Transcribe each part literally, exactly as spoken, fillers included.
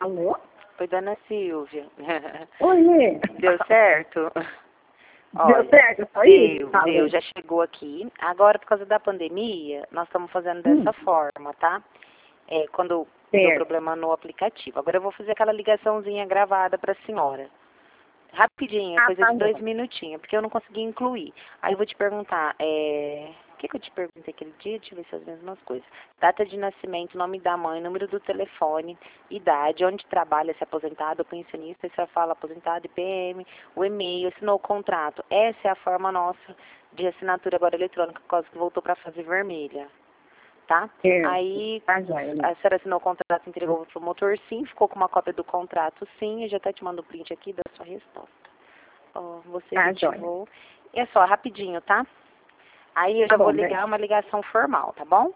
Alô? Oi, dona Silvia. Oi, Lê. Deu certo? Deu Olha, certo? Só isso? deu, Tá, deu, Lê. já chegou aqui. Agora, por causa da pandemia, nós estamos fazendo dessa Hum. forma, tá? É, quando deu Certo. problema no aplicativo. Agora eu vou fazer aquela ligaçãozinha gravada para a senhora. Rapidinho, é Ah, coisa tá de dois bom. minutinhos, porque eu não consegui incluir. Aí eu vou te perguntar, é... o que, que eu te perguntei aquele dia? Deixa eu ver se é as mesmas coisas. Data de nascimento, nome da mãe, número do telefone, idade, onde trabalha, se é aposentado ou pensionista, se fala aposentado, I P M, o e-mail, assinou o contrato. Essa é a forma nossa de assinatura agora eletrônica, por causa que voltou para a fase vermelha. Tá? Certo. Aí, Tá joia, Lê. a senhora assinou o contrato, entregou para o motor, sim, ficou com uma cópia do contrato, sim, eu já até te mando o print aqui da sua resposta. Ó, você Tá joia. retivou. É só, rapidinho, tá? Aí eu Tá já vou bom, Lê. ligar uma ligação formal, tá bom?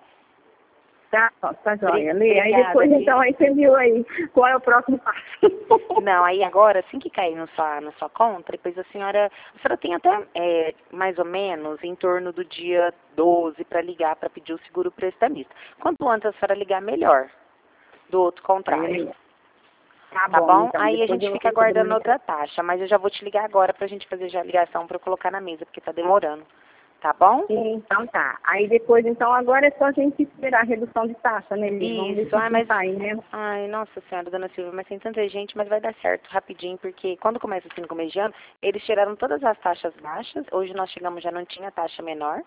Tá, ó, tá joia, Bri- Lê. Aí Obrigada, depois, viu? então, aí você viu aí qual é o próximo passo. Não, aí agora, assim que cair na sua, na sua conta, depois a senhora, a senhora tem até é, mais ou menos em torno do dia doze para ligar para pedir o seguro prestamista. Quanto antes a senhora ligar, melhor, do outro Aí, contrato. Lê. Tá Tá bom, bom? então. Aí a Depois gente eu vou fica receber uma aguardando ligação. outra taxa, mas eu já vou te ligar agora pra gente fazer já a ligação pra eu colocar na mesa, porque tá demorando. Tá bom? Então tá. Aí depois, então, agora é só a gente esperar a redução de taxa, né, Lê? Vamos ver Isso, se ai, mas... sai, né? Ai, nossa senhora, dona Silvia, mas tem tanta gente, mas vai dar certo rapidinho, porque quando começa assim no começo de ano, eles tiraram todas as taxas baixas, hoje nós chegamos já não tinha taxa menor,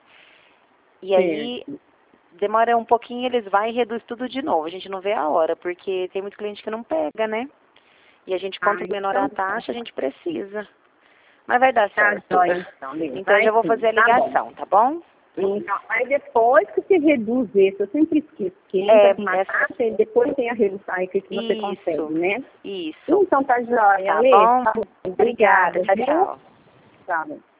e aí Certo. demora um pouquinho, eles vão e reduz tudo de novo, a gente não vê a hora, porque tem muito cliente que não pega, né? E a gente, Ah, quanto menor a então tá. taxa, a gente precisa. Mas vai dar Tá certo. jóia, então, Lê. Então eu Vai já vou sim, fazer a tá bom. ligação, tá bom? Então, aí depois que você reduz esse, eu sempre esqueço, que É, entra com uma é taxa e depois tem a redução aí que você consegue, isso, né? isso. Então tá jóia, Tá Lê. bom? Tá bom. Obrigada, Obrigada, tchau, viu? tchau. Tchau.